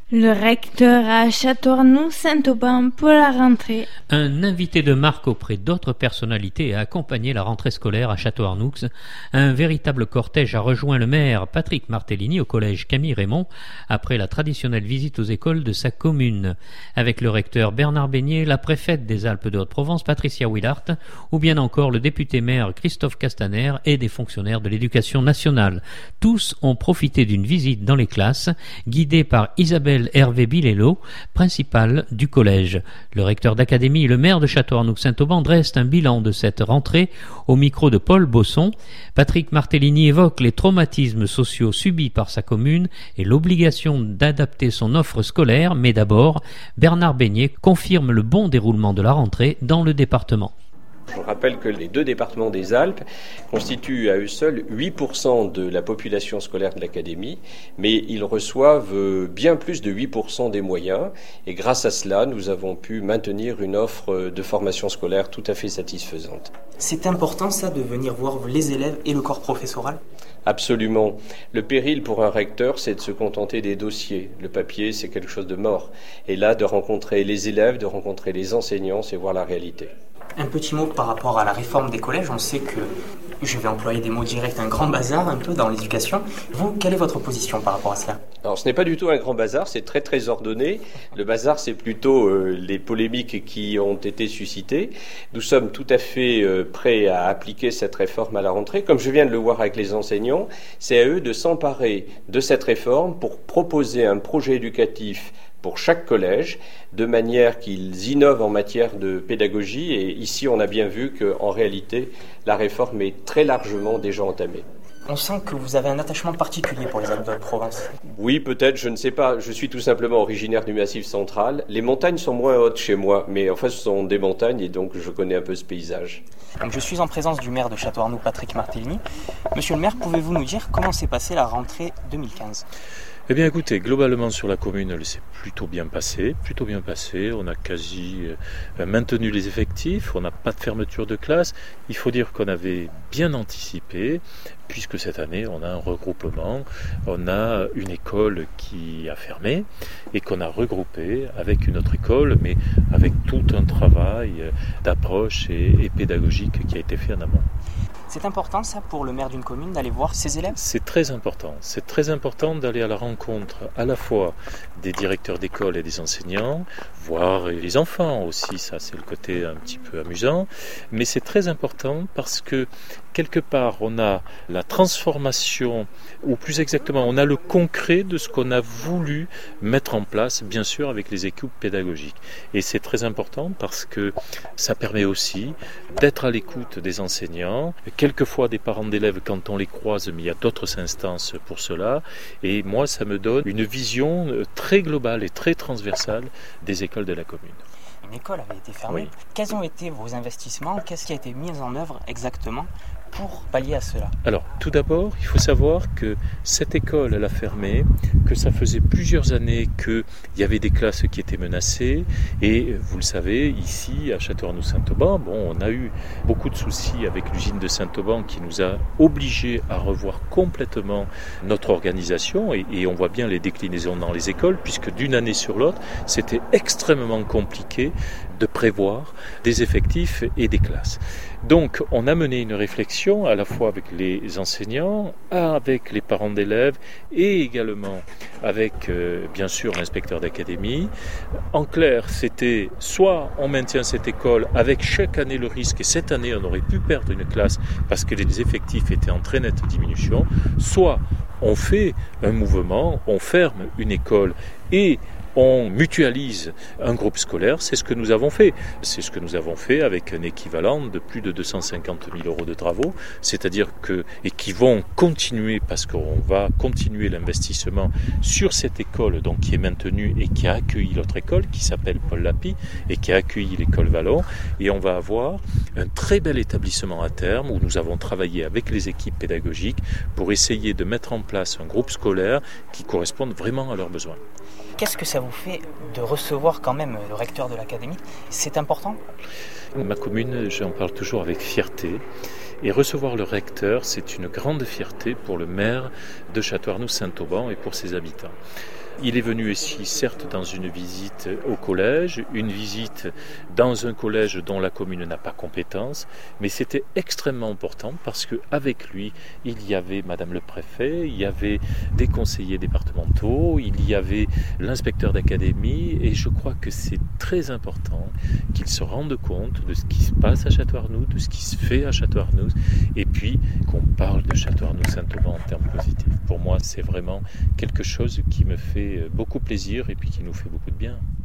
Le recteur à Châteauarnoux-Saint-Aubin pour la rentrée. Un invité de marque auprès d'autres personnalités a accompagné la rentrée scolaire à Châteauarnoux. Un véritable cortège a rejoint le maire Patrick Martellini au collège Camille Raymond après la traditionnelle visite aux écoles de sa commune. Avec le recteur Bernard Beignet, la préfète des Alpes de Haute-Provence Patricia Willart ou bien encore le député maire Christophe Castaner et des fonctionnaires de l'éducation nationale. Tous ont profité d'une visite dans les classes guidée par Isabelle Hervé Bilello, principal du collège. Le recteur d'académie et le maire de Châteauarnoux-Saint-Aubin dressent un bilan de cette rentrée au micro de Paul Bosson. Patrick Martellini évoque les traumatismes sociaux subis par sa commune et l'obligation d'adapter son offre scolaire, mais d'abord, Bernard Beignet confirme le bon déroulement de la rentrée dans le département. Je rappelle que les deux départements des Alpes constituent à eux seuls 8% de la population scolaire de l'académie, mais ils reçoivent bien plus de 8% des moyens, et grâce à cela, nous avons pu maintenir une offre de formation scolaire tout à fait satisfaisante. C'est important ça de venir voir les élèves et le corps professoral ? Absolument. Le péril pour un recteur, c'est de se contenter des dossiers. Le papier, c'est quelque chose de mort. Et là, de rencontrer les élèves, de rencontrer les enseignants, c'est voir la réalité. Un petit mot par rapport à la réforme des collèges. On sait que, je vais employer des mots directs, un grand bazar un peu dans l'éducation. Vous, quelle est votre position par rapport à cela ? Alors ce n'est pas du tout un grand bazar, c'est très très ordonné. Le bazar, c'est plutôt les polémiques qui ont été suscitées. Nous sommes tout à fait prêts à appliquer cette réforme à la rentrée. Comme je viens de le voir avec les enseignants, c'est à eux de s'emparer de cette réforme pour proposer un projet éducatif pour chaque collège, de manière qu'ils innovent en matière de pédagogie. Et ici, on a bien vu qu'en réalité, la réforme est très largement déjà entamée. On sent que vous avez un attachement particulier pour les Alpes de Haute-Provence. Oui, peut-être, je ne sais pas. Je suis tout simplement originaire du Massif central. Les montagnes sont moins hautes chez moi, mais enfin, ce sont des montagnes et donc je connais un peu ce paysage. Donc, je suis en présence du maire de Châteauarnoux, Patrick Martellini. Monsieur le maire, pouvez-vous nous dire comment s'est passée la rentrée 2015 ? Eh bien écoutez, globalement sur la commune, elle s'est plutôt bien passée. On a quasi maintenu les effectifs, on n'a pas de fermeture de classe. Il faut dire qu'on avait bien anticipé, puisque cette année on a un regroupement, on a une école qui a fermé et qu'on a regroupé avec une autre école, mais avec tout un travail d'approche et pédagogique qui a été fait en amont. C'est important ça pour le maire d'une commune d'aller voir ses élèves ? C'est très important d'aller à la rencontre à la fois des directeurs d'école et des enseignants, voir les enfants aussi, ça c'est le côté un petit peu amusant, mais c'est très important parce que quelque part on a la transformation, ou plus exactement on a le concret de ce qu'on a voulu mettre en place, bien sûr avec les équipes pédagogiques. Et c'est très important parce que ça permet aussi d'être à l'écoute des enseignants, quelquefois des parents d'élèves quand on les croise, mais il y a d'autres instances pour cela. Et moi, ça me donne une vision très globale et très transversale des écoles de la commune. Une école avait été fermée. Oui. Quels ont été vos investissements ? Qu'est-ce qui a été mis en œuvre exactement pour pallier à cela ? Alors, tout d'abord, il faut savoir que cette école, elle a fermé, que ça faisait plusieurs années qu'il y avait des classes qui étaient menacées. Et vous le savez, ici, à Châteauarnoux-Saint-Aubin, on a eu beaucoup de soucis avec l'usine de Saint-Aubin qui nous a obligés à revoir complètement notre organisation. Et on voit bien les déclinaisons dans les écoles, puisque d'une année sur l'autre, c'était extrêmement compliqué de prévoir des effectifs et des classes. Donc, on a mené une réflexion à la fois avec les enseignants, avec les parents d'élèves et également avec, bien sûr, l'inspecteur d'académie. En clair, c'était soit on maintient cette école avec chaque année le risque, et cette année on aurait pu perdre une classe parce que les effectifs étaient en très nette diminution, soit on fait un mouvement, on ferme une école et on mutualise un groupe scolaire, c'est ce que nous avons fait. C'est ce que nous avons fait avec un équivalent de plus de 250 000 euros de travaux, c'est-à-dire et qui vont continuer parce qu'on va continuer l'investissement sur cette école donc, qui est maintenue et qui a accueilli l'autre école qui s'appelle Paul Lapie et qui a accueilli l'école Vallon, et on va avoir un très bel établissement à terme où nous avons travaillé avec les équipes pédagogiques pour essayer de mettre en place un groupe scolaire qui corresponde vraiment à leurs besoins. Qu'est-ce que ça vous fait de recevoir quand même le recteur de l'académie ? C'est important ? Ma commune, j'en parle toujours avec fierté. Et recevoir le recteur, c'est une grande fierté pour le maire de Châteauarnoux-Saint-Aubin et pour ses habitants. Il est venu ici, certes, dans une visite au collège, une visite dans un collège dont la commune n'a pas compétence, mais c'était extrêmement important parce qu'avec lui, il y avait Madame le Préfet, il y avait des conseillers départementaux, il y avait l'inspecteur d'académie, et je crois que c'est très important qu'ils se rendent compte de ce qui se passe à Château-Arnoux, de ce qui se fait à Château-Arnoux, et puis qu'on parle de Château-Arnoux-Saint-Auban en termes positifs. Pour moi, c'est vraiment quelque chose qui me fait beaucoup plaisir et puis qui nous fait beaucoup de bien.